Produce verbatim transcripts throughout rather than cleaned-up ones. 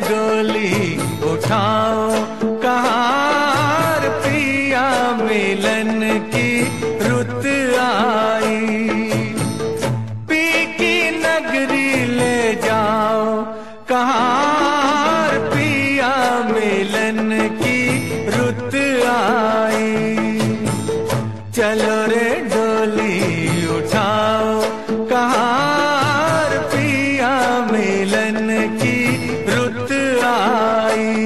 डोली उठाओ कहार पिया मिलन की रुत आई। पी की नगरी ले जाओ कहार पिया मिलन की रुत आई। चलो रे डोली उठाओ कहार पिया मिलन की रुत आई।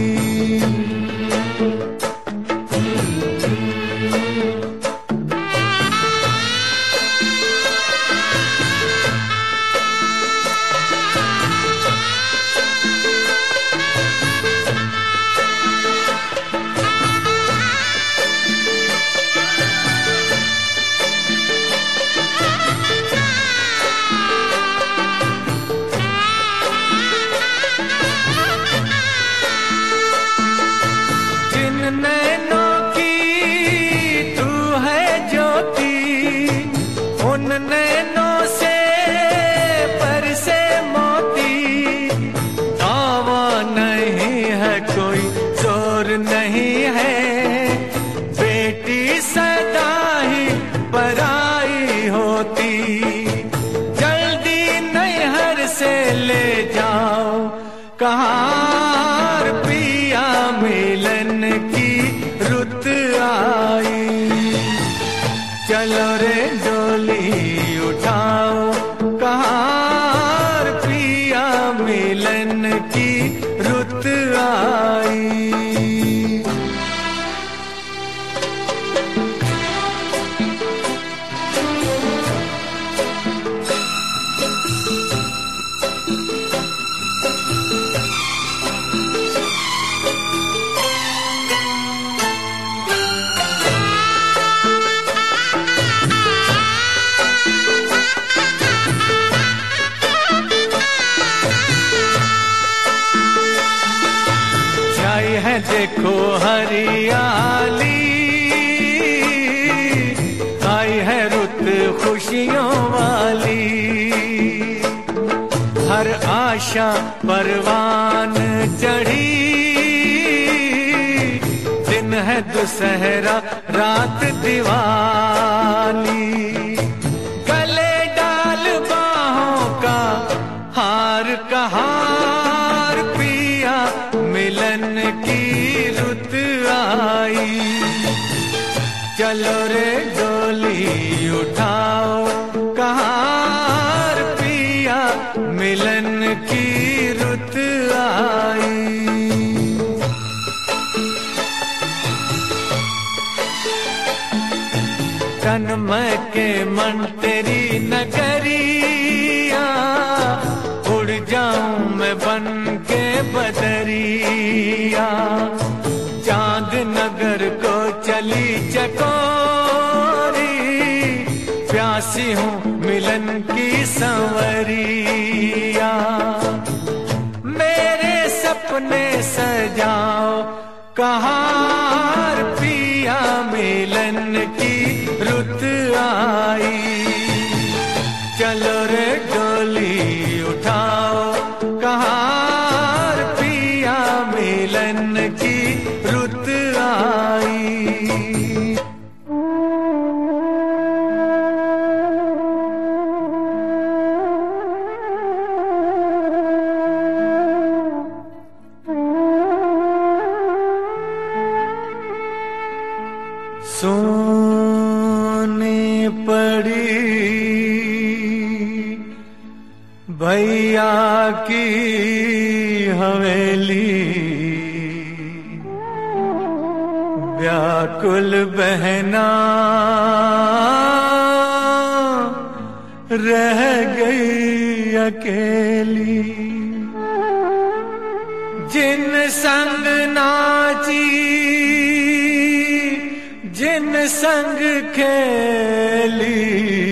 नैनों की तू है ज्योति, उन नैनों से बरसे मोती। दावा नहीं है कोई जोर नहीं है, बेटी सदा ही पराई होती। जल्दी नैहर से ले जाओ कहार पिया मिलन की रुत आई। चलो रे डोली उठाओ कहार पिया मिलन की रुत आई। है देखो हरियाली, आई है रुत खुशियों वाली। हर आशा परवान चढ़ी, दिन है दुसहरा रात दिवाली। गले डाल बाहों का हार कहार पिया मिलन की रुत आई। चलो रे डोली उठाओ कहार पिया मिलन की रुत आई। तन मैं के मन तेरी नगरिया, उड़ जाऊं मैं बन के बदरिया। चांद नगर को चली चकोरी, प्यासी हूँ मिलन की संवरिया। मेरे सपने सजाओ कहार पिया मिलन की रुत आई। चलो रे डोली उठाओ कहार पिया मिलन की रुत आई। सोने पड़ी भैया की हवेली, व्याकुल बहना रह गई अकेली। जिन संग नाची जिन संग खेली,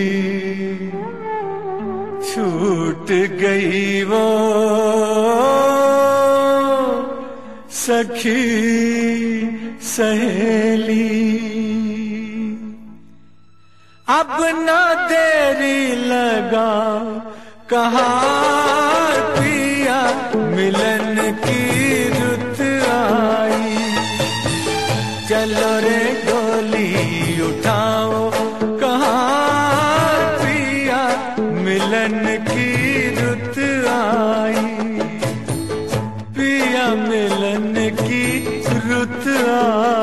छूट गई वो सखी सहेली। अब न देरी लगा कहार पिया मिलन की रुत आई। चलो रे डोली उठाओ कहाँ पिया मिलन की रुत आई। पिया मिलन की रुत आई।